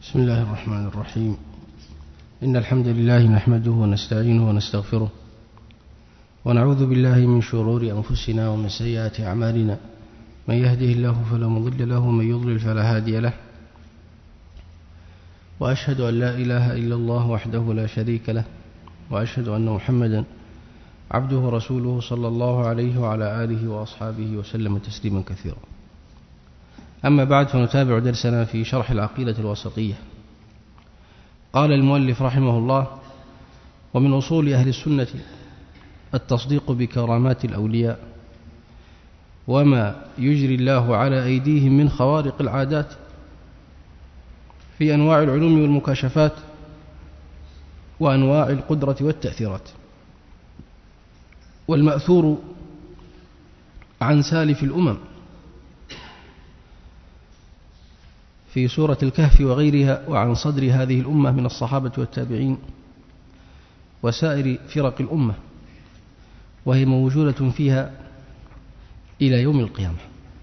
بسم الله الرحمن الرحيم. إن الحمد لله نحمده ونستعينه ونستغفره ونعوذ بالله من شرور أنفسنا ومن سيئات أعمالنا، من يهده الله فلا مضل له ومن يضلل فلا هادي له، وأشهد أن لا إله إلا الله وحده لا شريك له، وأشهد أن محمدا عبده ورسوله صلى الله عليه وعلى آله وأصحابه وسلم تسليما كثيرا. أما بعد، فنتابع درسنا في شرح العقيدة الواسطية. قال المؤلف رحمه الله: ومن أصول أهل السنة التصديق بكرامات الأولياء وما يجري الله على أيديهم من خوارق العادات في أنواع العلوم والمكاشفات وأنواع القدرة والتأثيرات. والمأثور عن سالف الأمم في سورة الكهف وغيرها، وعن صدر هذه الأمة من الصحابة والتابعين وسائر فرق الأمة، وهي موجودة فيها إلى يوم القيامة.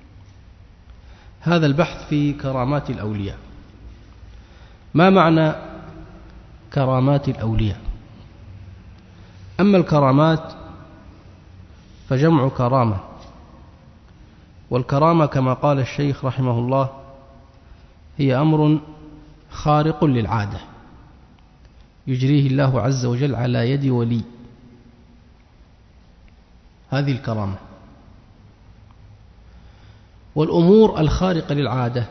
هذا البحث في كرامات الأولياء. ما معنى كرامات الأولياء؟ أما الكرامات فجمع كرامة، والكرامة كما قال الشيخ رحمه الله هي أمر خارق للعادة يجريه الله عز وجل على يد ولي. هذه الكرامة. والأمور الخارقة للعادة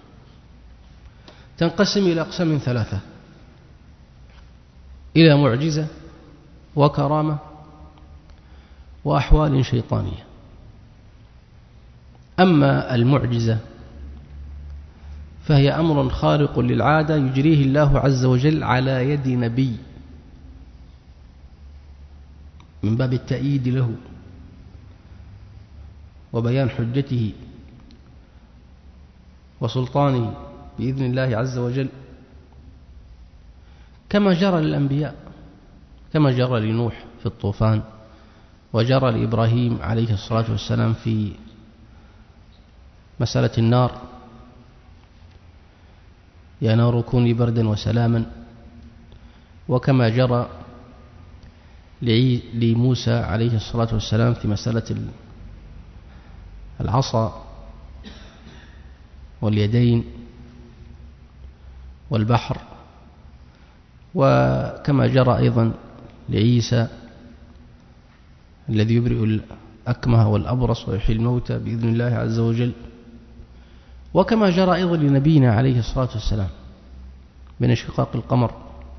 تنقسم إلى أقسام ثلاثة: إلى معجزة وكرامة وأحوال شيطانية. أما المعجزة فهي أمر خارق للعادة يجريه الله عز وجل على يد نبي من باب التأييد له وبيان حجته وسلطانه بإذن الله عز وجل، كما جرى للأنبياء، كما جرى لنوح في الطوفان، وجرى لإبراهيم عليه الصلاة والسلام في مسألة النار: يا نار كوني بردا وسلاما. وكما جرى لموسى عليه الصلاة والسلام في مسألة العصا واليدين والبحر. وكما جرى أيضا لعيسى الذي يبرئ الأكمه والأبرص ويحيي الموتى بإذن الله عز وجل. وكما جرى أيضا لنبينا عليه الصلاة والسلام من انشقاق القمر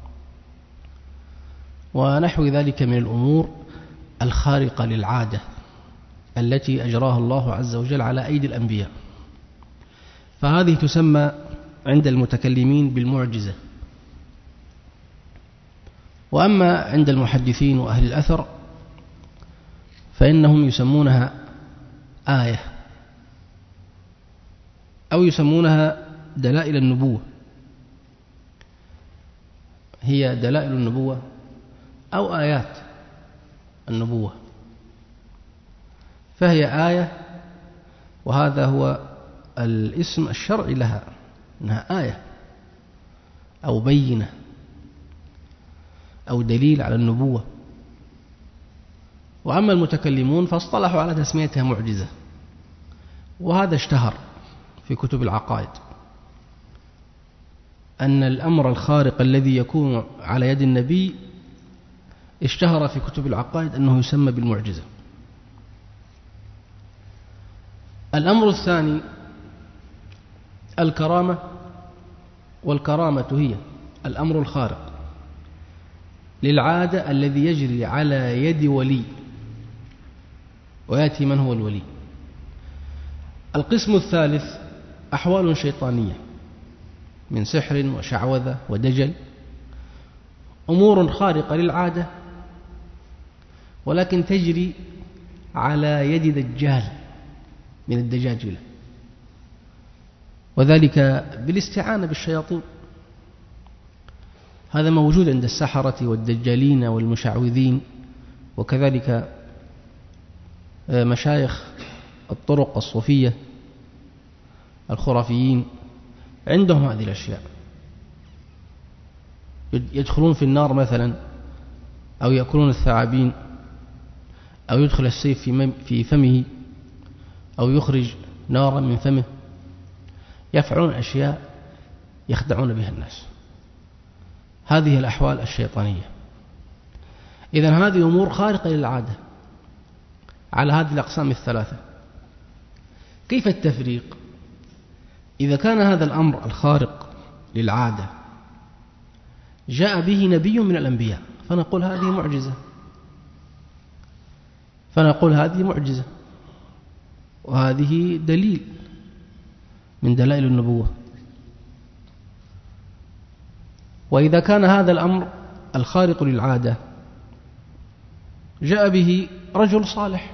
ونحو ذلك من الأمور الخارقة للعادة التي أجراها الله عز وجل على أيدي الأنبياء. فهذه تسمى عند المتكلمين بالمعجزة. وأما عند المحدثين وأهل الأثر فإنهم يسمونها آية، أو يسمونها دلائل النبوة. هي دلائل النبوة أو آيات النبوة. فهي آية، وهذا هو الاسم الشرعي لها، إنها آية أو بينة أو دليل على النبوة. وأما المتكلمون فاصطلحوا على تسميتها معجزة، وهذا اشتهر في كتب العقائد، أن الأمر الخارق الذي يكون على يد النبي اشتهر في كتب العقائد أنه يسمى بالمعجزة. الأمر الثاني الكرامة. والكرامة هي الأمر الخارق للعادة الذي يجري على يد ولي. ويأتي من هو الولي. القسم الثالث أحوال شيطانية من سحر وشعوذة ودجل، أمور خارقة للعادة ولكن تجري على يد دجال من الدجاجلة، وذلك بالاستعانة بالشياطين. هذا موجود عند السحرة والدجالين والمشعوذين، وكذلك مشايخ الطرق الصوفية الخرافيين عندهم هذه الأشياء. يدخلون في النار مثلا، أو يأكلون الثعابين، أو يدخل السيف في فمه، أو يخرج نارا من فمه، يفعلون أشياء يخدعون بها الناس. هذه الأحوال الشيطانية. إذن هذه أمور خارقة للعادة على هذه الأقسام الثلاثة. كيف التفريق؟ إذا كان هذا الأمر الخارق للعادة جاء به نبي من الأنبياء فنقول هذه معجزة، وهذه دليل من دلائل النبوة. وإذا كان هذا الأمر الخارق للعادة جاء به رجل صالح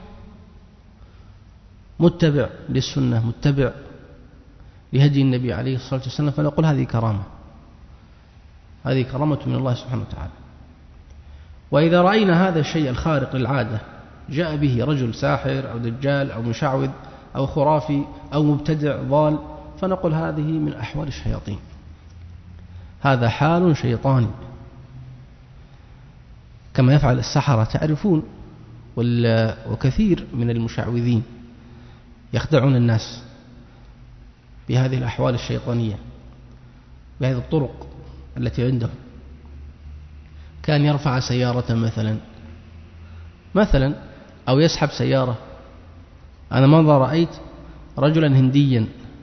متبع للسنة، متبع لهدي النبي عليه الصلاة والسلام، فنقول هذه كرامة من الله سبحانه وتعالى. وإذا رأينا هذا الشيء الخارق للعادة جاء به رجل ساحر أو دجال أو مشعوذ أو خرافي أو مبتدع ضال، فنقول هذه من أحوال الشياطين، هذا حال شيطاني، كما يفعل السحرة تعرفون، وكثير من المشعوذين يخدعون الناس بهذه الأحوال الشيطانية، بهذه الطرق التي عندهم. كان يرفع سيارة مثلا أو يسحب سيارة. أنا مرة رأيت رجلا هنديا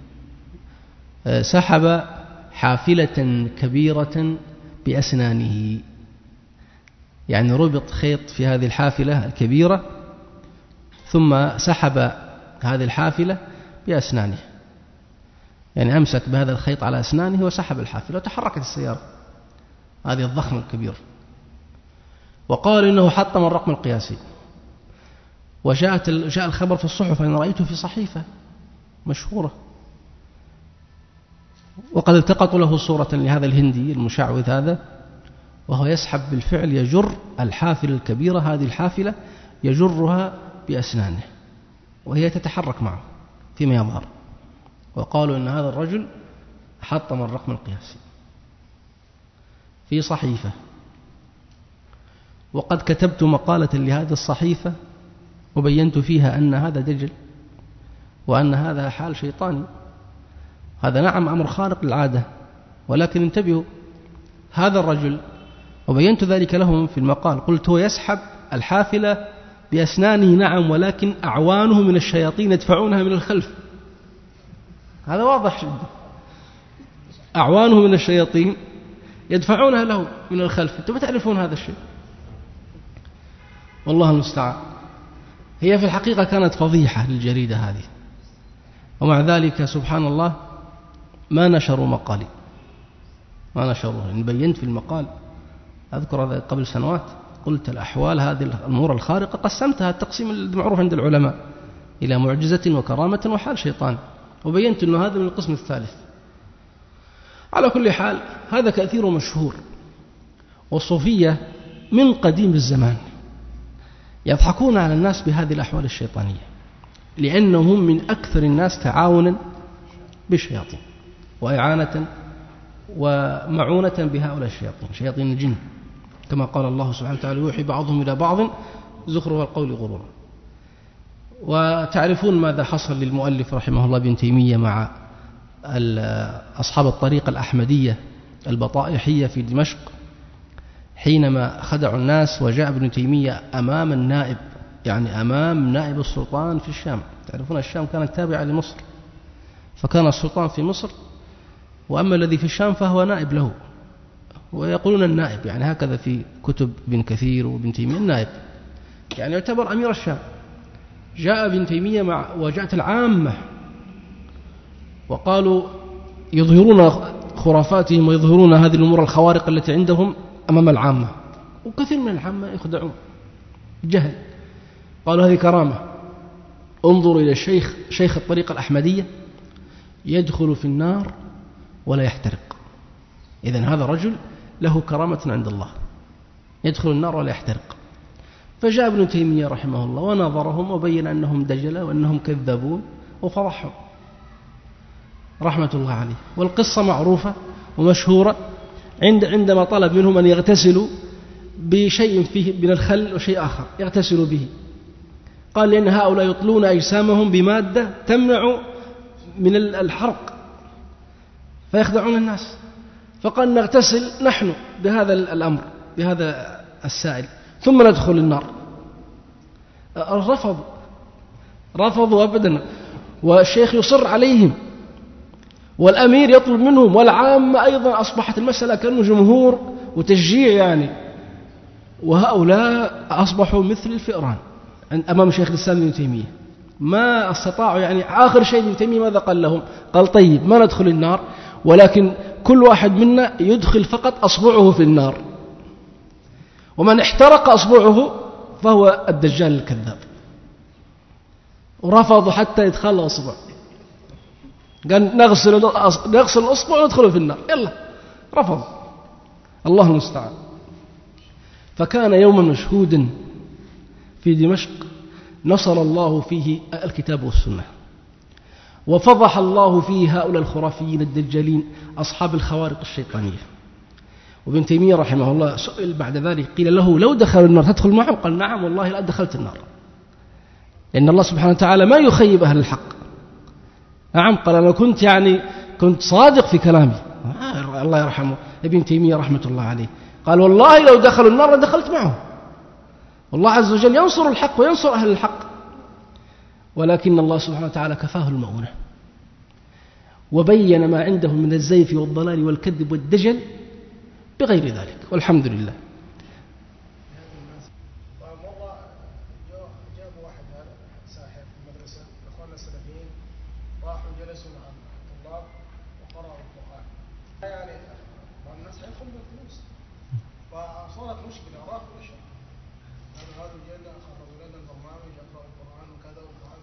سحب حافلة كبيرة بأسنانه، يعني ربط خيط في هذه الحافلة الكبيرة ثم سحب هذه الحافلة بأسنانه، يعني أمسك بهذا الخيط على أسنانه وسحب الحافلة وتحركت السيارة هذه الضخمة الكبيرة. وقال إنه حطم الرقم القياسي، وجاء الخبر في الصحف، أنا رأيته في صحيفة مشهورة، وقد التقطوا له صورة لهذا الهندي المشعوذ هذا وهو يسحب بالفعل، يجر الحافلة الكبيرة، هذه الحافلة يجرها بأسنانه وهي تتحرك معه فيما يظهر. وقالوا إن هذا الرجل حطم الرقم القياسي في صحيفة. وقد كتبت مقالة لهذه الصحيفة وبينت فيها أن هذا دجل، وأن هذا حال شيطاني، هذا نعم أمر خارق للعادة، ولكن انتبهوا، هذا الرجل، وبينت ذلك لهم في المقال، قلت هو يسحب الحافلة بأسنانه نعم، ولكن أعوانه من الشياطين يدفعونها من الخلف، هذا واضح جدا، أعوانه من الشياطين يدفعونها له من الخلف. أنتم تعرفون هذا الشيء، والله المستعان. هي في الحقيقة كانت فضيحة للجريدة هذه، ومع ذلك سبحان الله ما نشروا مقالي، ما نشروه. إن بينت في المقال، أذكر هذا قبل سنوات، قلت الأحوال هذه الأمور الخارقة قسمتها التقسيم المعروف عند العلماء إلى معجزة وكرامة وحال شيطان، وبينت أنه هذا من القسم الثالث. على كل حال هذا كثير مشهور، والصوفية من قديم الزمان يضحكون على الناس بهذه الأحوال الشيطانية، لأنهم من أكثر الناس تعاونا بالشياطين وإعانة ومعونة بهؤلاء الشياطين، شياطين الجن، كما قال الله سبحانه وتعالى: يوحي بعضهم إلى بعض زخرف القول غرورا. وتعرفون ماذا حصل للمؤلف رحمه الله ابن تيمية مع أصحاب الطريقة الأحمدية البطائحية في دمشق، حينما خدعوا الناس وجاء ابن تيمية أمام النائب، يعني أمام نائب السلطان في الشام. تعرفون الشام كانت تابعة لمصر، فكان السلطان في مصر، وأما الذي في الشام فهو نائب له، ويقولون النائب، يعني هكذا في كتب ابن كثير وابن تيمية، النائب يعني يعتبر أمير الشام. جاء ابن تيمية وجاءت العامة وقالوا يظهرون خرافاتهم ويظهرون هذه الأمور الخوارق التي عندهم أمام العامة، وكثير من العامة يخدعون جهل. قالوا هذه كرامة، انظروا إلى شيخ الطريقة الأحمدية يدخل في النار ولا يحترق. إذن هذا الرجل له كرامة عند الله، يدخل النار ولا يحترق. فجاء ابن تيمية رحمه الله ونظرهم وبين أنهم دجلة وأنهم كذابون وفضحهم رحمة الله عليه. والقصة معروفة ومشهورة، عندما طلب منهم أن يغتسلوا بشيء فيه من الخل وشيء آخر يغتسلوا به، قال لأن هؤلاء يطلون أجسامهم بمادة تمنع من الحرق فيخدعون الناس، فقال نغتسل نحن بهذا الأمر بهذا السائل ثم ندخل النار. رفضوا أبدا، والشيخ يصر عليهم والأمير يطلب منهم والعامة أيضا. أصبحت المسألة كأنه جمهور وتشجيع يعني، وهؤلاء أصبحوا مثل الفئران أمام شيخ الإسلام ابن تيمية، ما استطاعوا يعني. آخر شيء ابن تيمية ماذا قال لهم؟ قال طيب ما ندخل النار، ولكن كل واحد منا يدخل فقط أصبعه في النار، ومن احترق أصبعه فهو الدجال الكذاب. ورفضوا حتى يدخل الأصبع، قال نغسل الأصبع وندخله في النار، يلا رفض. الله المستعان. فكان يوما مشهودا في دمشق نصر الله فيه الكتاب والسنة، وفضح الله فيه هؤلاء الخرافيين الدجالين أصحاب الخوارق الشيطانية. وابن تيمية رحمه الله سئل بعد ذلك، قيل له لو دخلوا النار تدخل معهم؟ قال نعم والله لا دخلت النار، لأن الله سبحانه وتعالى ما يخيب أهل الحق. نعم، قال أنا كنت صادق في كلامي. الله يرحمه ابن تيمية رحمة الله عليه، قال والله لو دخلوا النار لدخلت معهم. والله عز وجل ينصر الحق وينصر أهل الحق، ولكن الله سبحانه وتعالى كفاه المؤونة وبين ما عنده من الزيف والضلال والكذب والدجل بغير ذلك، والحمد لله. مرة جابوا واحد ساحر في المدرسة، إخواننا السلفيين راحوا جلسوا مع الطلاب وقرأوا القرآن، يعني الناس حيخلوا الفلوس، فصارت مشكلة راحوا نشر هذا الجنة خرجوا لنا البرنامج يقرأوا القرآن وكذا وفعل.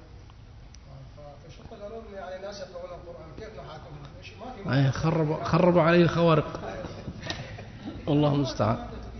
فشوف قالوا يعني الناس يقرؤون القرآن كيف نحاكمهم؟ ما في خربوا عليه الخوارق. الله المستعان.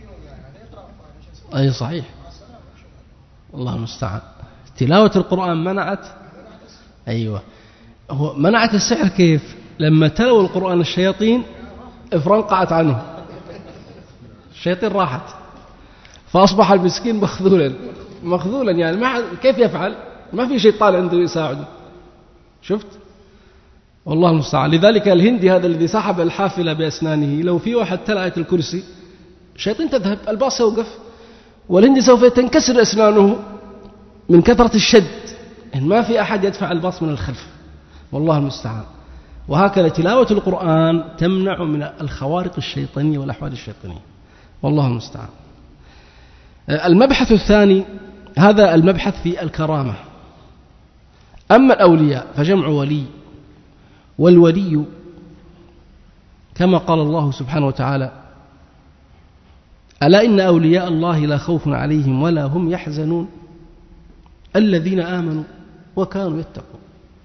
أي صحيح، الله المستعان. تلاوة القرآن منعت، أيوة، هو منعت السحر. كيف؟ لما تلوا القرآن الشياطين افرنقعت عنه، الشياطين راحت، فأصبح المسكين مخذولا يعني كيف يفعل؟ ما في شيطان عنده يساعده. شفت؟ والله المستعان. لذلك الهندي هذا الذي سحب الحافلة بأسنانه، لو في واحد تلا آية الكرسي الشيطان تذهب، الباص يوقف، والهندي سوف تنكسر أسنانه من كثرة الشد، إن ما في أحد يدفع الباص من الخلف. والله المستعان. وهكذا تلاوة القرآن تمنع من الخوارق الشيطانية والأحوال الشيطانية، والله المستعان. المبحث الثاني، هذا المبحث في الكرامة. أما الأولياء فجمع ولي، والولي كما قال الله سبحانه وتعالى ألا إن أولياء الله لا خوف عليهم ولا هم يحزنون الذين آمنوا وكانوا يتقون.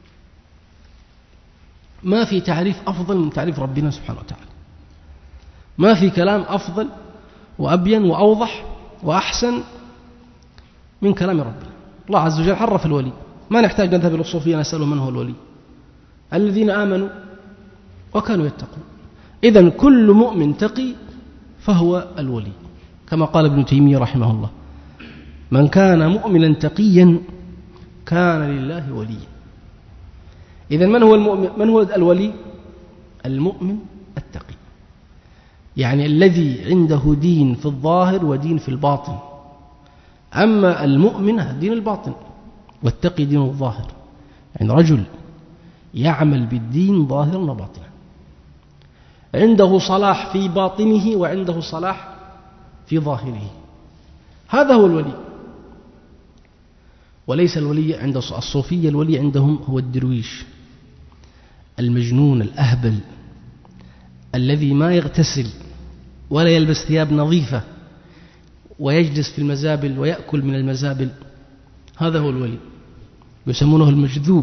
ما في تعريف أفضل من تعريف ربنا سبحانه وتعالى، ما في كلام أفضل وأبين وأوضح وأحسن من كلام ربنا. الله عز وجل عرف الولي، ما نحتاج نذهب إلى الصوفية نسأله من هو الولي. الذين آمنوا وكانوا يتقون. إذن كل مؤمن تقي فهو الولي، كما قال ابن تيمية رحمه الله من كان مؤمنا تقيا كان لله وليا. إذن من هو المؤمن؟ من هو الولي؟ المؤمن التقي، يعني الذي عنده دين في الظاهر ودين في الباطن. أما المؤمن دين الباطن، والتقي دين الظاهر، يعني رجل يعمل بالدين ظاهرا وباطنا، عنده صلاح في باطنه وعنده صلاح في ظاهره، هذا هو الولي. وليس الولي عند الصوفية، الولي عندهم هو الدرويش المجنون الأهبل الذي ما يغتسل ولا يلبس ثياب نظيفة ويجلس في المزابل ويأكل من المزابل، هذا هو الولي. يسمونه المجذوب،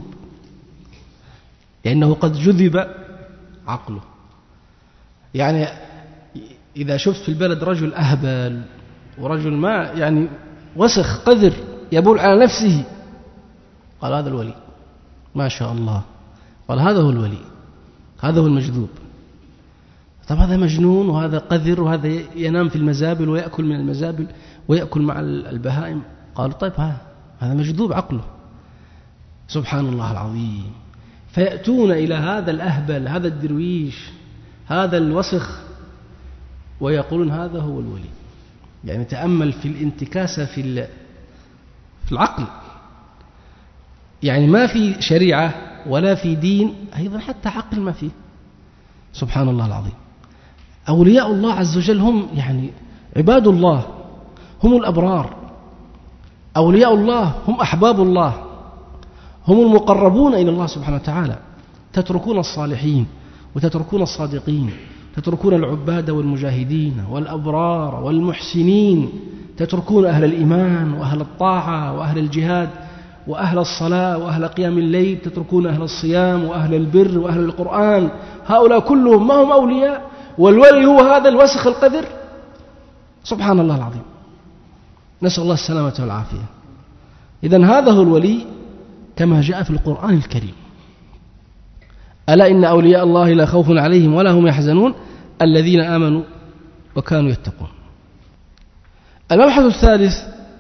لأنه قد جذب عقله. يعني إذا شفت في البلد رجل أهبل ورجل ما يعني وسخ قذر يبول على نفسه، قال هذا الولي، ما شاء الله، قال هذا هو الولي، هذا هو المجذوب. طب هذا مجنون وهذا قذر وهذا ينام في المزابل ويأكل من المزابل ويأكل مع البهائم. قالوا طيب هذا مجذوب عقله. سبحان الله العظيم. فيأتون إلى هذا الأهبل، هذا الدرويش، هذا الوسخ، ويقولون هذا هو الولي. يعني تأمل في الانتكاسة في العقل. يعني ما في شريعة ولا في دين، أيضا حتى عقل ما فيه. سبحان الله العظيم. أولياء الله عز وجل هم يعني عباد الله، هم الأبرار. أولياء الله هم أحباب الله، هم المقربون إلى الله سبحانه وتعالى. تتركون الصالحين وتتركون الصادقين، تتركون العباد والمجاهدين والأبرار والمحسنين، تتركون أهل الإيمان وأهل الطاعة وأهل الجهاد وأهل الصلاة وأهل قيام الليل، تتركون أهل الصيام وأهل البر وأهل القرآن. هؤلاء كلهم ما هم أولياء، والولي هو هذا الوسخ القذر. سبحان الله العظيم. نسأل الله السلامة والعافية. إذن هذا هو الولي كما جاء في القرآن الكريم. ألا إن أولياء الله لا خوف عليهم ولا هم يحزنون الذين آمنوا وكانوا يتقون. المبحث الثالث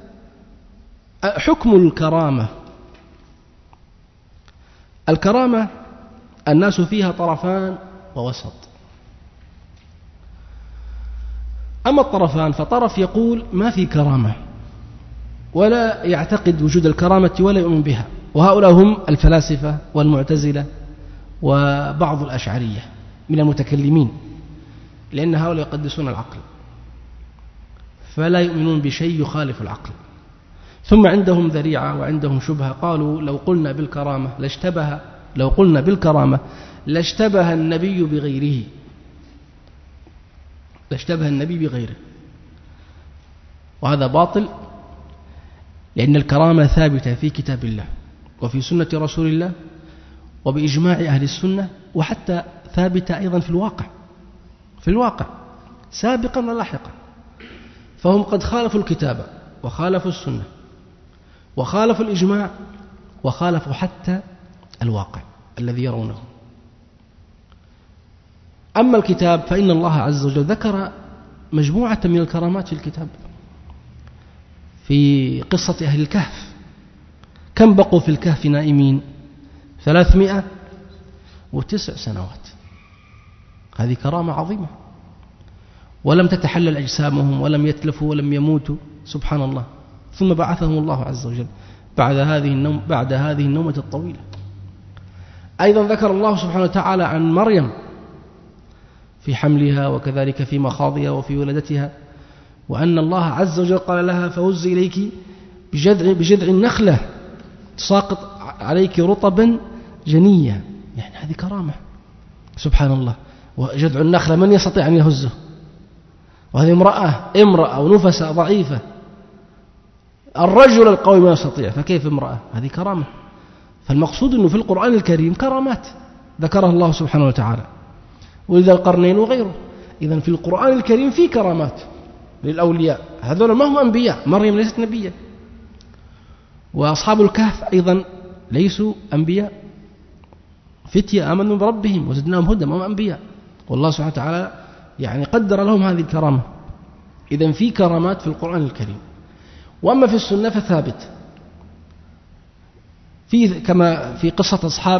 حكم الكرامة. الكرامة الناس فيها طرفان ووسط. أما الطرفان فطرف يقول ما في كرامة ولا يعتقد وجود الكرامة ولا يؤمن بها، وهؤلاء هم الفلاسفة والمعتزلة وبعض الأشعرية من المتكلمين، لأن هؤلاء يقدسون العقل فلا يؤمنون بشيء يخالف العقل. ثم عندهم ذريعة وعندهم شبهة، قالوا لو قلنا بالكرامة لاشتبه النبي بغيره، لاشتبه النبي بغيره، وهذا باطل، لأن الكرامة ثابتة في كتاب الله وفي سنة رسول الله وبإجماع أهل السنة، وحتى ثابتة أيضا في الواقع سابقا ولاحقا. فهم قد خالفوا الكتاب وخالفوا السنة وخالفوا الإجماع وخالفوا حتى الواقع الذي يرونه. أما الكتاب فإن الله عز وجل ذكر مجموعة من الكرامات في الكتاب. في قصة أهل الكهف، كم بقوا في الكهف نائمين؟ 309 سنوات. هذه كرامة عظيمة، ولم تتحلل أجسامهم ولم يتلفوا ولم يموتوا. سبحان الله. ثم بعثهم الله عز وجل بعد هذه النومة الطويلة. أيضا ذكر الله سبحانه وتعالى عن مريم في حملها وكذلك في مخاضها وفي ولدتها، وأن الله عز وجل قال لها فهزي إليك بجذع النخلة تساقط عليك رطبا جنيا. يعني هذه كرامة. سبحان الله. وجذع النخلة من يستطيع أن يهزه؟ وهذه امرأة ونفسة ضعيفة. الرجل القوي ما يستطيع، فكيف امرأة؟ هذه كرامة. فالمقصود أنه في القرآن الكريم كرامات ذكرها الله سبحانه وتعالى، ولذا القرنين وغيره. إذن في القرآن الكريم في كرامات للأولياء. هذول ما هم أنبياء، مريم ليست نبية، وأصحاب الكهف أيضا ليسوا أنبياء، فتية آمنوا بربهم وزدناهم هدى، ما هم أنبياء، والله سبحانه وتعالى يعني قدر لهم هذه الكرامة. إذن في كرامات في القرآن الكريم. وأما في السنة فثابت، كما في قصة أصحاب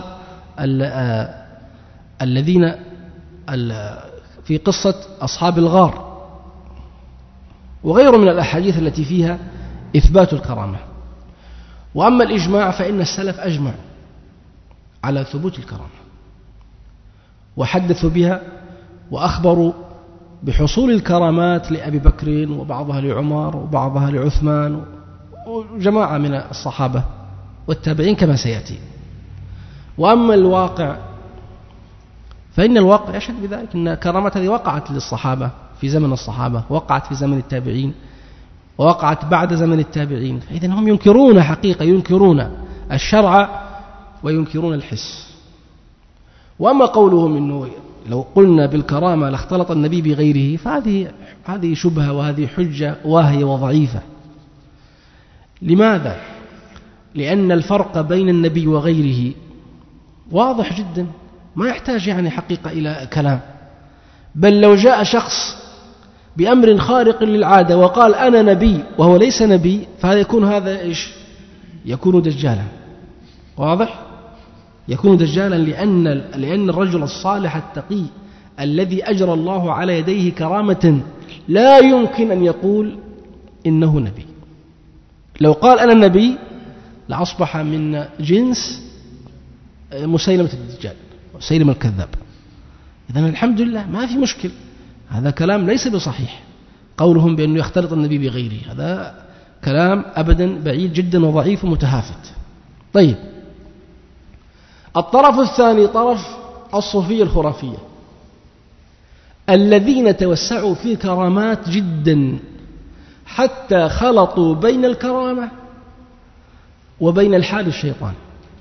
الذين في قصة أصحاب الغار وغيره من الأحاديث التي فيها إثبات الكرامة. وأما الإجماع فإن السلف أجمع على ثبوت الكرامة، وحدثوا بها وأخبروا بحصول الكرامات لأبي بكر وبعضها لعمر وبعضها لعثمان وجماعة من الصحابة والتابعين كما سيأتي. وأما الواقع فإن الواقع يشهد بذلك، أن كرامات هذه وقعت للصحابة في زمن الصحابة، وقعت في زمن التابعين، ووقعت بعد زمن التابعين. فإذن هم ينكرون حقيقة، ينكرون الشرع وينكرون الحس. وأما قولهم إنه لو قلنا بالكرامة لاختلط النبي بغيره، فهذه شبهة وهذه حجة واهية وضعيفة. لماذا؟ لأن الفرق بين النبي وغيره واضح جدا، ما يحتاج يعني حقيقة إلى كلام. بل لو جاء شخص بأمر خارق للعادة وقال أنا نبي وهو ليس نبي، فهذا يكون هذا إيش؟ يكون دجالا. واضح؟ يكون دجالا لأن الرجل الصالح التقي الذي أجرى الله على يديه كرامة لا يمكن أن يقول إنه نبي. لو قال أنا النبي لأصبح من جنس مسيلمة الدجال، مسيلمة الكذاب. إذن الحمد لله ما في مشكل، هذا كلام ليس بصحيح. قولهم بأنه يختلط النبي بغيره هذا كلام أبدا بعيد جدا وضعيف ومتهافت. طيب، الطرف الثاني طرف الصوفية الخرافية الذين توسعوا في الكرامات جدا حتى خلطوا بين الكرامة وبين الحال الشيطان،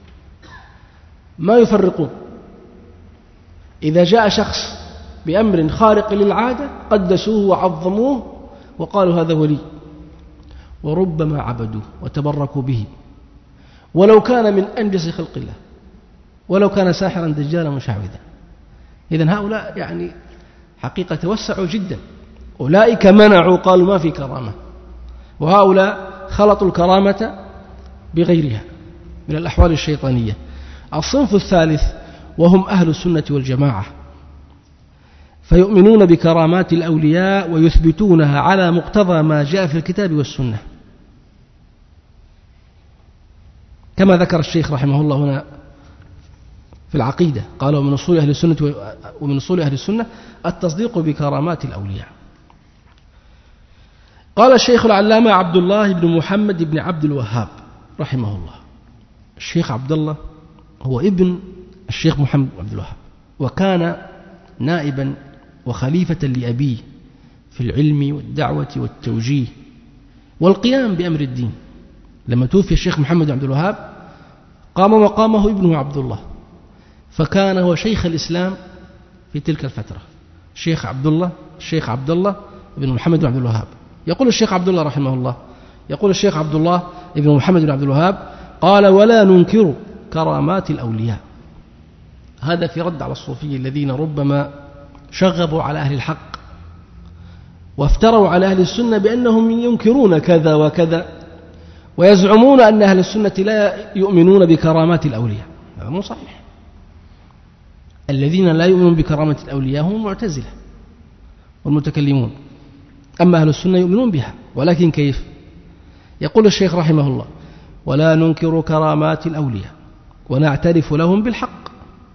ما يفرقون. إذا جاء شخص بأمر خارق للعادة قدسوه وعظموه وقالوا هذا ولي، وربما عبدوه وتبركوا به ولو كان من أنجس خلق الله، ولو كان ساحرا دجالا مشعوذا. إذن هؤلاء يعني حقيقة توسعوا جدا، أولئك منعوا قالوا ما في كرامة، وهؤلاء خلطوا الكرامة بغيرها من الأحوال الشيطانية. الصنف الثالث وهم أهل السنة والجماعة، فيؤمنون بكرامات الأولياء ويثبتونها على مقتضى ما جاء في الكتاب والسنة، كما ذكر الشيخ رحمه الله هنا في العقيدة، قال ومن أصول أهل السنة التصديق بكرامات الأولياء. قال الشيخ العلامة عبد الله بن محمد بن عبد الوهاب رحمه الله. الشيخ عبد الله هو ابن الشيخ محمد بن عبد الوهاب، وكان نائبا وخليفة لأبيه في العلم والدعوة والتوجيه والقيام بأمر الدين. لما توفي الشيخ محمد بن عبد الوهاب قام مقامه ابنه عبد الله، فكان هو شيخ الإسلام في تلك الفترة. الشيخ عبد الله بن محمد بن عبد الوهاب. يقول الشيخ عبد الله رحمه الله، يقول الشيخ عبد الله بن محمد بن عبد الوهاب قال ولا ننكر كرامات الأولياء. هذا في رد على الصوفية الذين ربما شغبوا على أهل الحق وافتروا على أهل السنة بأنهم ينكرون كذا وكذا، ويزعمون أن أهل السنة لا يؤمنون بكرامات الأولياء. هذا مو صحيح. الذين لا يؤمنون بكرامة الأولياء هم المعتزلة والمتكلمون، أما أهل السنة يؤمنون بها، ولكن كيف؟ يقول الشيخ رحمه الله ولا ننكر كرامات الأولياء ونعترف لهم بالحق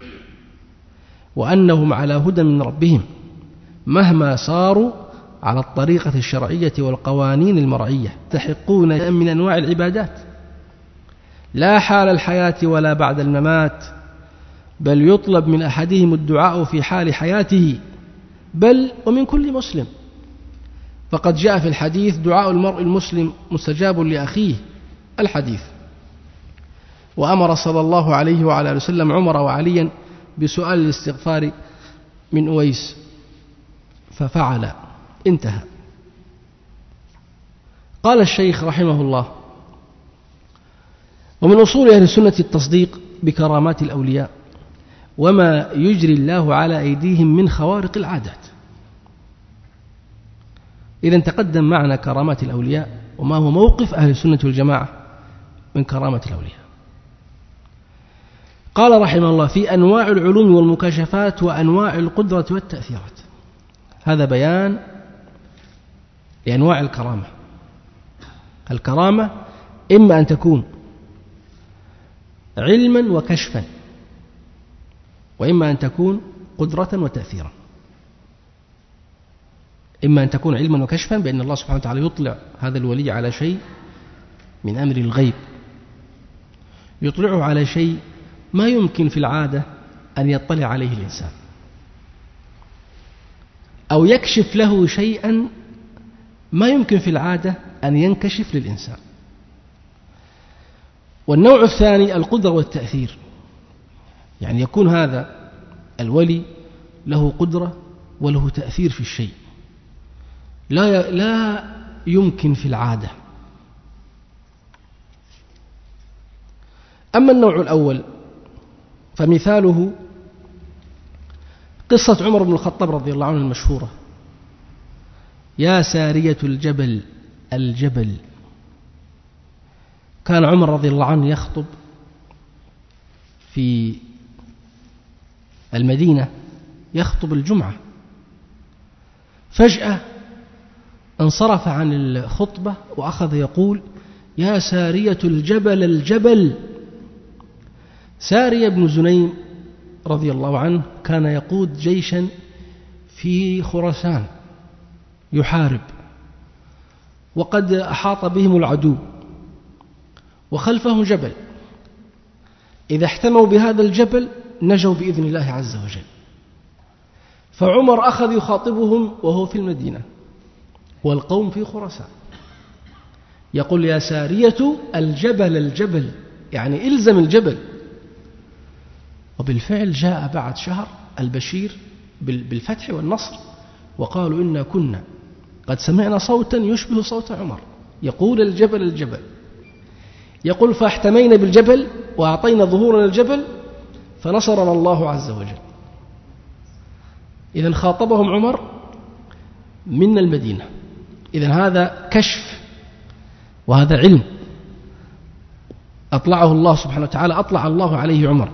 وأنهم على هدى من ربهم مهما صاروا على الطريقة الشرعية والقوانين المرعية، يستحقون من أنواع العبادات لا حال الحياة ولا بعد الممات، بل يطلب من أحدهم الدعاء في حال حياته، بل ومن كل مسلم. فقد جاء في الحديث دعاء المرء المسلم مستجاب لأخيه الحديث. وأمر صلى الله عليه وعلى آله وسلم عمر وعليا بسؤال الاستغفار من أويس ففعل، انتهى. قال الشيخ رحمه الله ومن أصول أهل السنة التصديق بكرامات الأولياء وما يجري الله على أيديهم من خوارق العادات. إذن تقدم معنا كرامات الأولياء وما هو موقف أهل السنة والجماعة من كرامة الأولياء. قال رحمه الله في أنواع العلوم والمكاشفات وأنواع القدرة والتأثيرات. هذا بيان لأنواع الكرامة. الكرامة إما أن تكون علما وكشفا، وإما أن تكون قدرة وتأثيرا. إما أن تكون علما وكشفا بأن الله سبحانه وتعالى يطلع هذا الولي على شيء من أمر الغيب، يطلعه على شيء ما يمكن في العادة أن يطلع عليه الإنسان، أو يكشف له شيئا ما يمكن في العادة أن ينكشف للإنسان. والنوع الثاني القدرة والتأثير، يعني يكون هذا الولي له قدرة وله تأثير في الشيء لا يمكن في العادة. أما النوع الأول فمثاله قصة عمر بن الخطاب رضي الله عنه المشهورة: يا سارية الجبل الجبل. كان عمر رضي الله عنه يخطب في المدينة، يخطب الجمعة، فجأة انصرف عن الخطبة وأخذ يقول: يا سارية الجبل الجبل. سارية بن زنيم رضي الله عنه كان يقود جيشا في خراسان يحارب، وقد أحاط بهم العدو وخلفهم جبل، إذا احتموا بهذا الجبل نجوا بإذن الله عز وجل. فعمر أخذ يخاطبهم وهو في المدينة والقوم في خراسان، يقول: يا سارية الجبل الجبل، يعني إلزم الجبل. وبالفعل جاء بعد شهر البشير بالفتح والنصر، وقالوا: إنا كنا قد سمعنا صوتا يشبه صوت عمر يقول الجبل الجبل. يقول: فاحتمينا بالجبل وأعطينا ظهورنا الجبل فنصرنا الله عز وجل. إذن خاطبهم عمر من المدينة. إذن هذا كشف وهذا علم أطلعه الله سبحانه وتعالى، أطلع الله عليه عمر.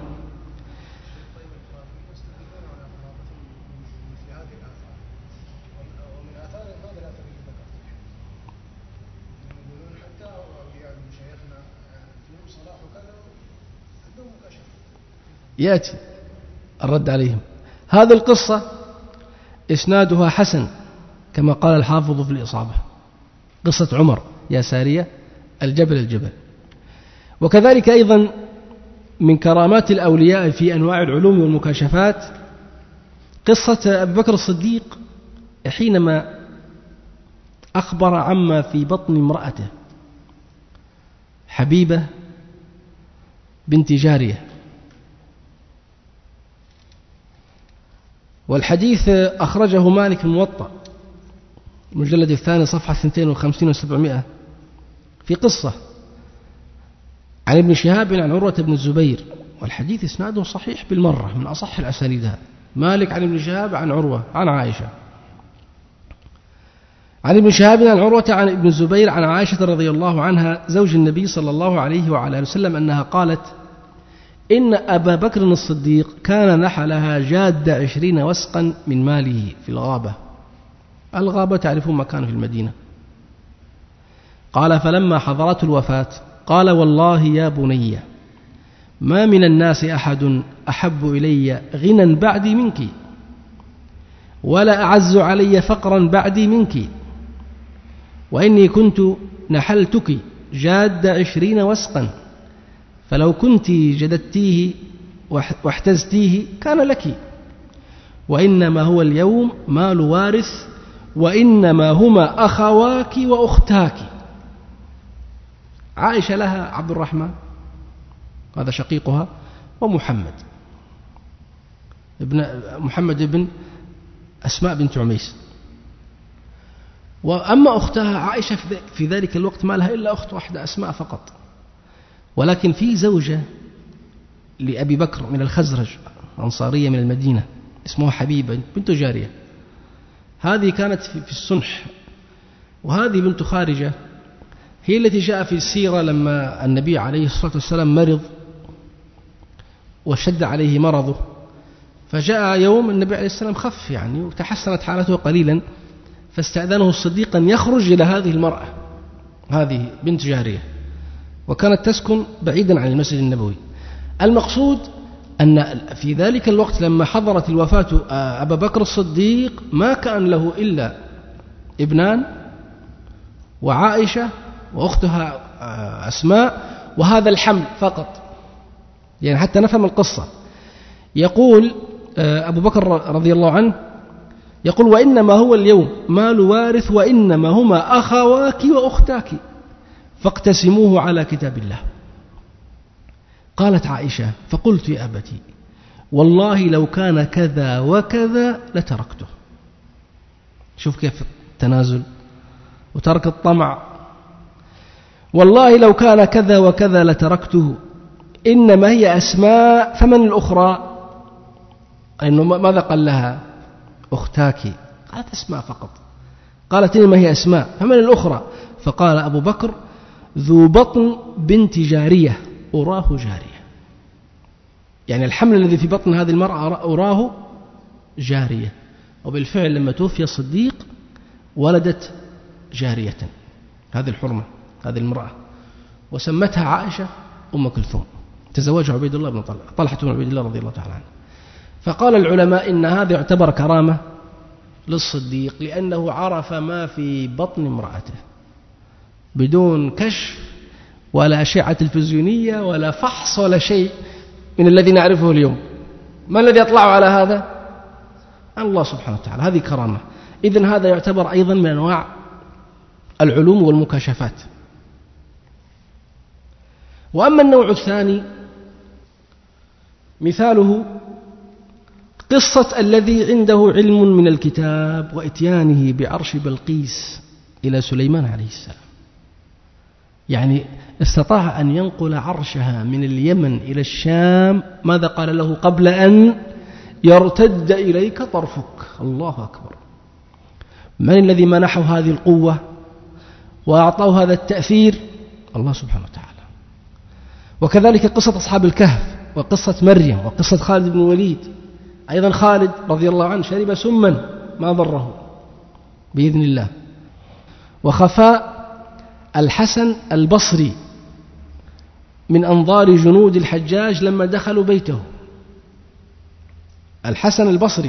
يأتي الرد عليهم. هذه القصة إسنادها حسن كما قال الحافظ في الإصابة، قصة عمر يا سارية الجبل الجبل. وكذلك أيضا من كرامات الأولياء في أنواع العلوم والمكاشفات قصة أبي بكر الصديق حينما أخبر عما في بطن امرأته حبيبة بنت جارية. والحديث أخرجه مالك في الموطأ المجلد الثاني صفحة 52 و700 في قصة عن ابن شهاب عن عروة بن الزبير، والحديث إسناده صحيح بالمرة من أصح الأسانيد. مالك عن ابن شهاب عن عروة عن عائشة، عن ابن شهاب عن عروة عن ابن الزبير عن عائشة رضي الله عنها زوج النبي صلى الله عليه وعلى آله وسلم أنها قالت: إن أبا بكر الصديق كان نحلها جاد 20 وسقا من ماله في الغابة. الغابة تعرفون مكان في المدينة. قال: فلما حضرت الوفاة قال: والله يا بني ما من الناس أحد أحب إلي غنى بعدي منك، ولا أعز علي فقرا بعدي منك، وإني كنت نحلتك جاد 20 وسقا، فلو كنت جددتيه واحتزتيه كان لك، وإنما هو اليوم مال وارث، وإنما هما أخواك وأختاك. عائشة لها عبد الرحمن هذا شقيقها، ومحمد محمد بن أسماء بنت عميس. وأما أختها عائشة في ذلك الوقت ما لها إلا أخت واحدة أسماء فقط، ولكن في زوجة لأبي بكر من الخزرج أنصارية من المدينة اسمها حبيبة بنت جارية، هذه كانت في السنح، وهذه بنت خارجة هي التي جاء في السيرة لما النبي عليه الصلاة والسلام مرض وشد عليه مرضه، فجاء يوم النبي عليه السلام خف يعني وتحسنت حالته قليلا، فاستأذنه الصديق أن يخرج إلى هذه المرأة، هذه بنت جارية، وكانت تسكن بعيدا عن المسجد النبوي. المقصود أن في ذلك الوقت لما حضرت الوفاة أبا بكر الصديق ما كان له إلا ابنان وعائشة وأختها أسماء وهذا الحمل فقط، يعني حتى نفهم القصة. يقول أبو بكر رضي الله عنه يقول: وإنما هو اليوم مال وارث، وإنما هما أخواك وأختاك فاقتسموه على كتاب الله. قالت عائشة: فقلت يا أبتي والله لو كان كذا وكذا لتركته. شوف كيف التنازل وترك الطمع. والله لو كان كذا وكذا لتركته، إنما هي أسماء، فمن الأخرى؟ إنه ماذا قال لها؟ أختاك. قالت أسماء فقط. قالت إنما هي أسماء، فمن الأخرى؟ فقال أبو بكر ذو بطن بنت جارية أراه جارية، يعني الحمل الذي في بطن هذه المرأة أراه جارية. وبالفعل لما توفي الصديق ولدت جارية، هذه الحرمة، هذه المرأة، وسمتها عائشة أم كلثوم، تزوجها عبيد الله بن طلحة بن عبيد الله رضي الله تعالى عنه. فقال العلماء إن هذا يعتبر كرامة للصديق، لأنه عرف ما في بطن امرأته بدون كشف ولا أشعة تلفزيونية ولا فحص ولا شيء من الذي نعرفه اليوم. ما الذي يطلع على هذا؟ الله سبحانه وتعالى. هذه كرامة. إذن هذا يعتبر أيضا من أنواع العلوم والمكاشفات. وأما النوع الثاني مثاله قصة الذي عنده علم من الكتاب وإتيانه بعرش بلقيس إلى سليمان عليه السلام، يعني استطاع أن ينقل عرشها من اليمن إلى الشام. ماذا قال له؟ قبل أن يرتد إليك طرفك. الله أكبر. من الذي منحه هذه القوة وأعطاه هذا التأثير؟ الله سبحانه وتعالى. وكذلك قصة أصحاب الكهف وقصة مريم وقصة خالد بن الوليد. أيضا خالد رضي الله عنه شرب سما ما ضره بإذن الله. وخفاء الحسن البصري من أنظار جنود الحجاج لما دخلوا بيته. الحسن البصري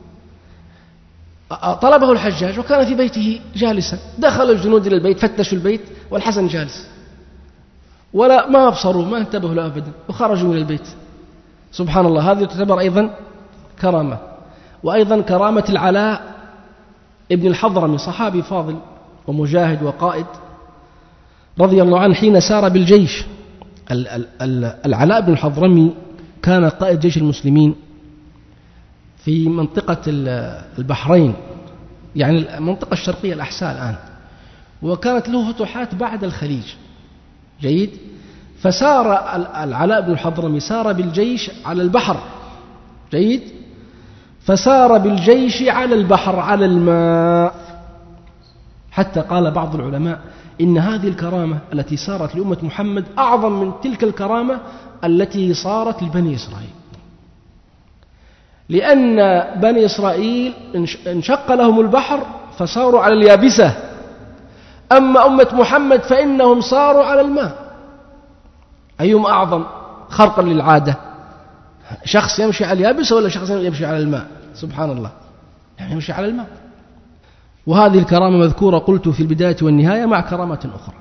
طلبه الحجاج وكان في بيته جالسا، دخل الجنود إلى البيت فتشوا البيت والحسن جالس، ولا ما أبصروا، ما انتبهوا له أبدا، وخرجوا من البيت. سبحان الله. هذه تعتبر أيضا كرامة. وأيضا كرامة العلاء ابن الحضرمي، صحابي فاضل ومجاهد وقائد رضي الله عنه، حين سار بالجيش. العلاء بن الحضرمي كان قائد جيش المسلمين في منطقة البحرين، يعني المنطقة الشرقية الأحساء الآن، وكانت له فتوحات بعد الخليج. جيد. فسار العلاء بن الحضرمي سار بالجيش على البحر. جيد. فسار بالجيش على البحر على الماء، حتى قال بعض العلماء إن هذه الكرامة التي صارت لأمة محمد أعظم من تلك الكرامة التي صارت لبني إسرائيل، لأن بني إسرائيل انشق لهم البحر فصاروا على اليابسة، أما أمة محمد فإنهم صاروا على الماء. أيهم أعظم خرقا للعادة؟ شخص يمشي على اليابسة ولا شخص يمشي على الماء؟ سبحان الله، يعني يمشي على الماء. وهذه الكرامة مذكورة قلت في البداية والنهاية مع كرامة أخرى.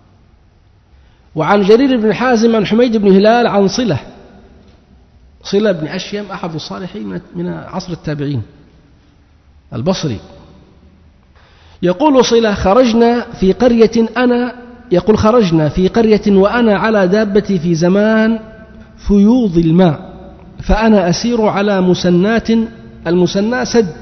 وعن جرير بن حازم عن حميد بن هلال عن صلة بن أشيم أحد الصالحين من عصر التابعين البصري، يقول صلة خرجنا في قرية وأنا على دابتي في زمان فيوض الماء، فأنا أسير على مسنات، المسنى سد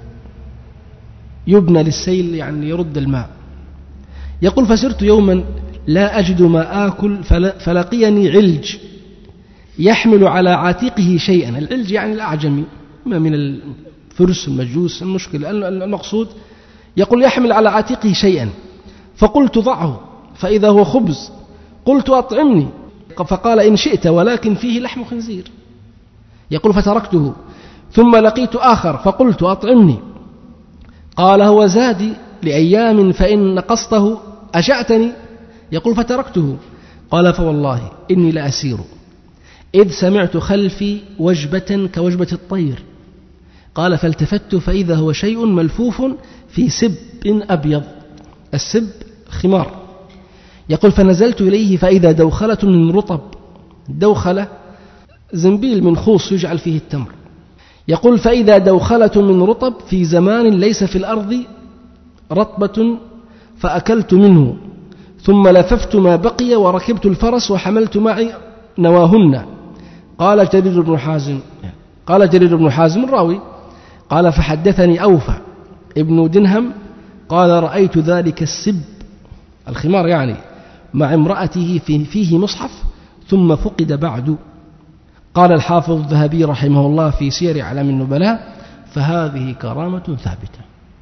يبنى للسيل يعني يرد الماء. يقول فسرت يوما لا أجد ما آكل فلقيني علج يحمل على عاتقه شيئا. العلج يعني الأعجمي، ما من الفرس المجوس، المشكلة المقصود. يقول يحمل على عاتقه شيئا، فقلت ضعه فإذا هو خبز، قلت أطعمني، فقال إن شئت ولكن فيه لحم خنزير. يقول فتركته، ثم لقيت آخر فقلت أطعمني، قال هو زادي لأيام فإن نقصته أجعتني. يقول فتركته، قال فوالله إني لأسير إذ سمعت خلفي وجبة كوجبة الطير. قال فالتفت فإذا هو شيء ملفوف في سب أبيض، السب خمار. يقول فنزلت إليه فإذا دوخلة من رطب، دوخلة زنبيل من خوص يجعل فيه التمر. يقول فإذا دوخلة من رطب في زمان ليس في الأرض رطبة فأكلت منه، ثم لففت ما بقي وركبت الفرس وحملت معي نواهن. قال جرير بن حازم الراوي قال فحدثني أوفى ابن دنهم قال رأيت ذلك السب الخمار يعني مع امرأته فيه مصحف ثم فقد بعد. قال الحافظ الذهبي رحمه الله في سير أعلام النبلاء: فهذه كرامة ثابتة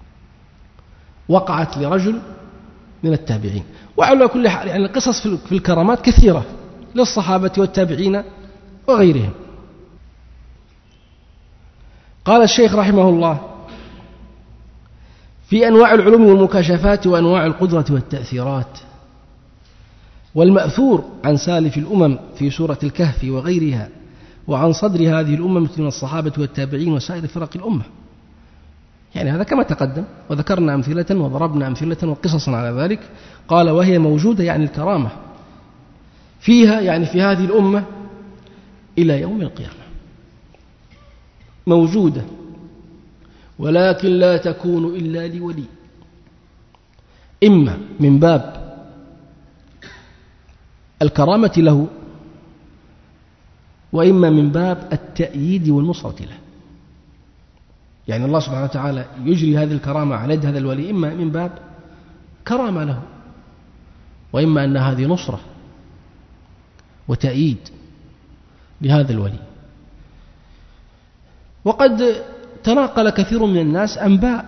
وقعت لرجل من التابعين. وعلى كل حال يعني القصص في الكرامات كثيرة للصحابة والتابعين وغيرهم. قال الشيخ رحمه الله: في أنواع العلوم والمكاشفات وأنواع القدرة والتأثيرات. والمأثور عن سالف الأمم في سورة الكهف وغيرها، وعن صدر هذه الأمة من الصحابة والتابعين وسائر فرق الأمة. يعني هذا كما تقدم، وذكرنا أمثلة وضربنا أمثلة وقصصا على ذلك. قال: وهي موجودة يعني الكرامة فيها، يعني في هذه الأمة إلى يوم القيامة موجودة، ولكن لا تكون إلا لولي، إما من باب الكرامة له، وإما من باب التأييد والنصرة له. يعني الله سبحانه وتعالى يجري هذه الكرامة على يد هذا الولي، إما من باب كرامة له، وإما أن هذه نصرة وتأييد لهذا الولي. وقد تناقل كثير من الناس أنباء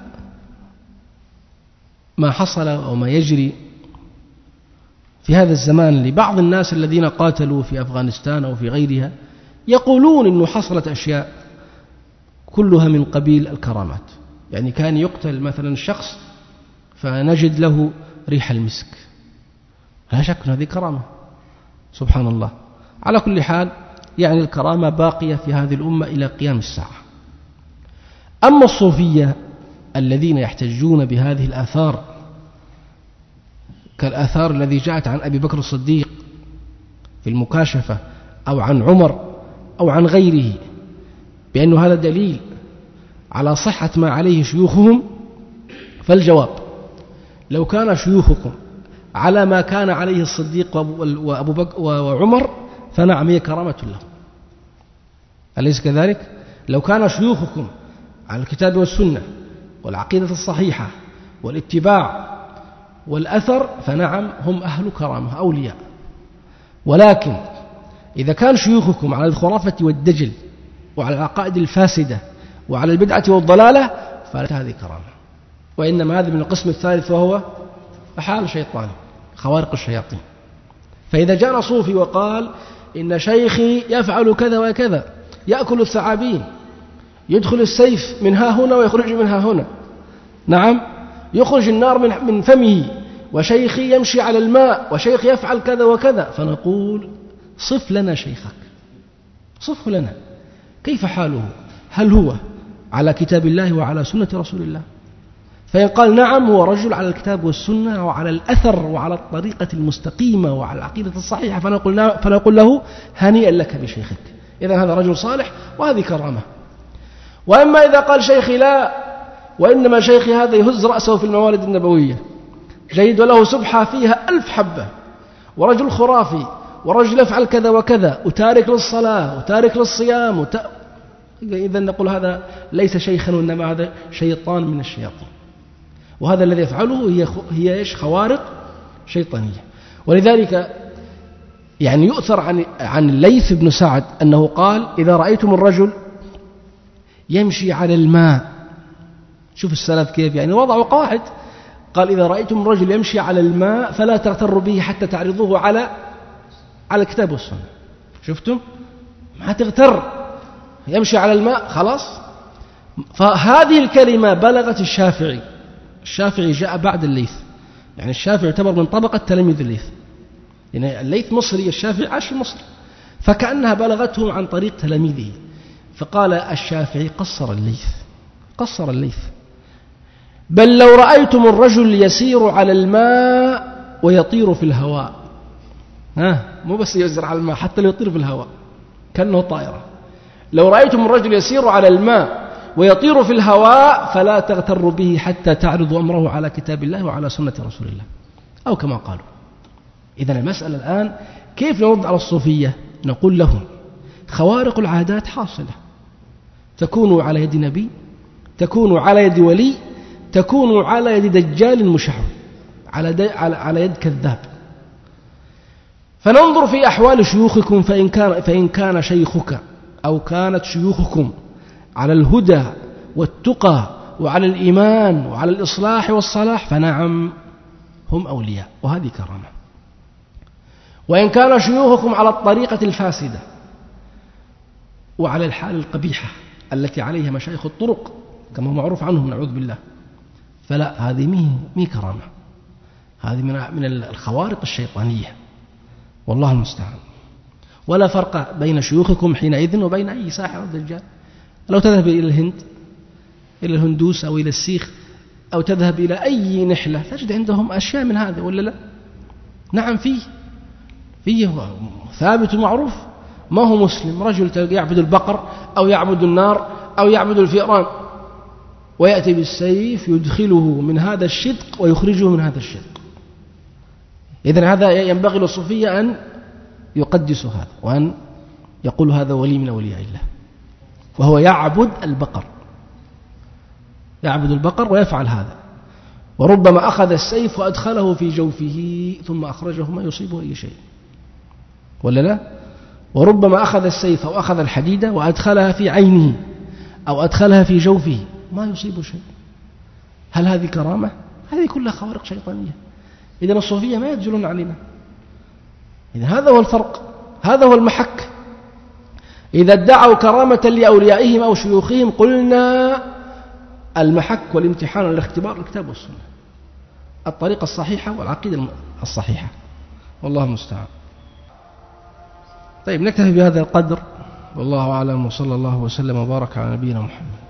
ما حصل أو ما يجري في هذا الزمان لبعض الناس الذين قاتلوا في أفغانستان أو في غيرها، يقولون إنه حصلت أشياء كلها من قبيل الكرامات. يعني كان يقتل مثلا الشخص فنجد له ريح المسك، لا شك أن هذه كرامة، سبحان الله. على كل حال يعني الكرامة باقية في هذه الأمة إلى قيام الساعة. أما الصوفية الذين يحتجون بهذه الآثار كالآثار الذي جاءت عن أبي بكر الصديق في المكاشفة، أو عن عمر أو عن غيره، بأن هذا دليل على صحة ما عليه شيوخهم، فالجواب: لو كان شيوخكم على ما كان عليه الصديق وأبو بكر وعمر فنعم هي كرامة له. أليس كذلك؟ لو كان شيوخكم على الكتاب والسنة والعقيدة الصحيحة والاتباع والأثر فنعم هم أهل كرامة أولياء. ولكن إذا كان شيوخكم على الخرافة والدجل وعلى العقائد الفاسدة وعلى البدعة والضلالة فلا هذه كرامة، وإنما هذا من القسم الثالث، وهو أحال شيطاني، خوارق الشياطين. فإذا جاء صوفي وقال: إن شيخي يفعل كذا وكذا، يأكل الثعابين، يدخل السيف من ها هنا ويخرج من ها هنا، نعم، يخرج النار من فمه، وشيخي يمشي على الماء، وشيخي يفعل كذا وكذا، فنقول: صف لنا شيخك، صفه لنا، كيف حاله؟ هل هو على كتاب الله وعلى سنة رسول الله؟ فإن قال: نعم، هو رجل على الكتاب والسنة وعلى الأثر وعلى الطريقة المستقيمة وعلى العقيدة الصحيحة، فنقول له: هنيئا لك بشيخك، إذن هذا رجل صالح وهذه كرامة. وإما إذا قال: شيخي لا، وإنما شيخي هذا يهز رأسه في الموالد النبوية، جيد، وله سبحة فيها 1000 حبة، ورجل خرافي، ورجل يفعل كذا وكذا، وتارك للصلاة وتارك للصيام إذن نقول هذا ليس شيخا، وإنما هذا شيطان من الشياطين، وهذا الذي يفعله هي إيش؟ خوارق شيطانية. ولذلك يعني يؤثر عن الليث بن سعد أنه قال: إذا رأيتم الرجل يمشي على الماء، شوف السلف كيف يعني وضعوا قواعد، قال: إذا رأيتم الرجل يمشي على الماء فلا تغتروا به حتى تعرضوه على الكتاب والسنة. شفتم؟ ما تغتر، يمشي على الماء خلاص. فهذه الكلمة بلغت الشافعي جاء بعد الليث، يعني الشافعي يعتبر من طبقة تلاميذ الليث، يعني الليث مصري، الشافعي عاش في مصر، فكأنها بلغته عن طريق تلاميذه. فقال الشافعي: قصر الليث، بل لو رأيتم الرجل يسير على الماء ويطير في الهواء، مو بس يزرع على الماء، حتى لو يطير في الهواء كأنه طائرة، لو رأيتم الرجل يسير على الماء ويطير في الهواء فلا تغتروا به حتى تعرضوا أمره على كتاب الله وعلى سنة رسول الله، أو كما قالوا. إذن المسألة الآن كيف نرد على الصوفية؟ نقول لهم: خوارق العادات حاصلة، تكون على يد نبي، تكون على يد ولي، تكون على يد دجال مشعوذ، على يد كذاب. فننظر في أحوال شيوخكم، فإن كان شيخك أو كانت شيوخكم على الهدى والتقى وعلى الإيمان وعلى الإصلاح والصلاح فنعم هم أولياء، وهذه كرامة. وإن كان شيوخكم على الطريقة الفاسدة وعلى الحال القبيحة التي عليها مشايخ الطرق كما هو معروف عنهم نعوذ بالله، فلا، هذه مي كرامة، هذه من الخوارق الشيطانية، والله المستعان. ولا فرق بين شيوخكم حينئذ وبين أي ساحر أو دجال. لو تذهب إلى الهند، إلى الهندوس أو إلى السيخ، أو تذهب إلى أي نحلة تجد عندهم أشياء من هذا ولا لا؟ نعم، فيه ثابت معروف. ما هو مسلم رجل يعبد البقر أو يعبد النار أو يعبد الفئران، ويأتي بالسيف يدخله من هذا الشدق ويخرجه من هذا الشدق. إذن هذا ينبغي للصوفية أن يقدسوا هذا، وأن يقول هذا ولي من أولياء الله، وهو يعبد البقر ويفعل هذا. وربما أخذ السيف وأدخله في جوفه ثم أخرجه ما يصيبه أي شيء، ولا لا؟ وربما أخذ السيف أو أخذ الحديدة وأدخلها في عينه أو أدخلها في جوفه ما يصيبه شيء. هل هذه كرامة؟ هذه كلها خوارق شيطانية. إذن الصوفية ما يدجلون علينا. إذن هذا هو الفرق، هذا هو المحك. إذا ادعوا كرامة لأوليائهم أو شيوخهم قلنا المحك والامتحان والاختبار الكتاب والسنة، الطريقة الصحيحة والعقيدة الصحيحة، والله المستعان. طيب، نكتفي بهذا القدر، والله أعلم، وصلى الله وسلم وبارك على نبينا محمد.